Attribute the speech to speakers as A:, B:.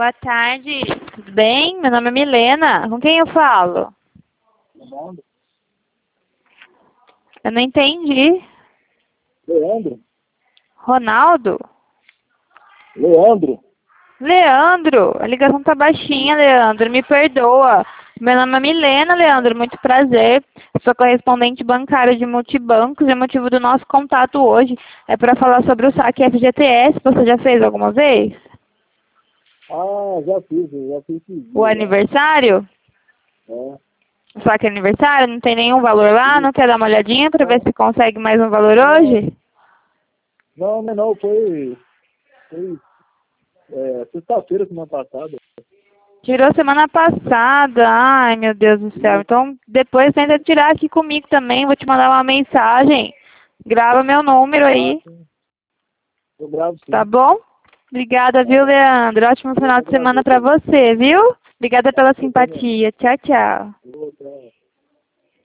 A: Boa tarde, tudo bem? Meu nome é Milena. Com quem eu falo?
B: Leandro.
A: Eu não entendi.
B: Leandro.
A: Ronaldo?
B: Leandro.
A: Leandro, a ligação tá baixinha, Leandro, me perdoa. Meu nome é Milena, Leandro, muito prazer. Eu sou correspondente bancária de multibancos e o motivo do nosso contato hoje é para falar sobre o saque FGTS. Você já fez alguma vez?
B: Ah, já fiz esse
A: O
B: dia, já.
A: aniversário?
B: É.
A: O saque aniversário? Não tem nenhum valor lá?
B: Fiz.
A: Não quer dar uma olhadinha para ver
B: Não,
A: se consegue mais um valor
B: não,
A: hoje?
B: não, foi sexta-feira, semana passada.
A: Tirou semana passada. Ai, meu Deus do céu. Então, depois tenta tirar aqui comigo também. Vou te mandar uma mensagem. Grava meu número
B: Ah,
A: aí,
B: sim. Eu gravo
A: tá
B: sim.
A: bom? Obrigada, viu,
B: Tá.
A: Leandro? Ótimo
B: Eu
A: final
B: que
A: de semana
B: agradeço
A: pra
B: aí.
A: você, viu? Obrigada
B: Tá,
A: pela
B: você também.
A: simpatia. Tchau, tchau.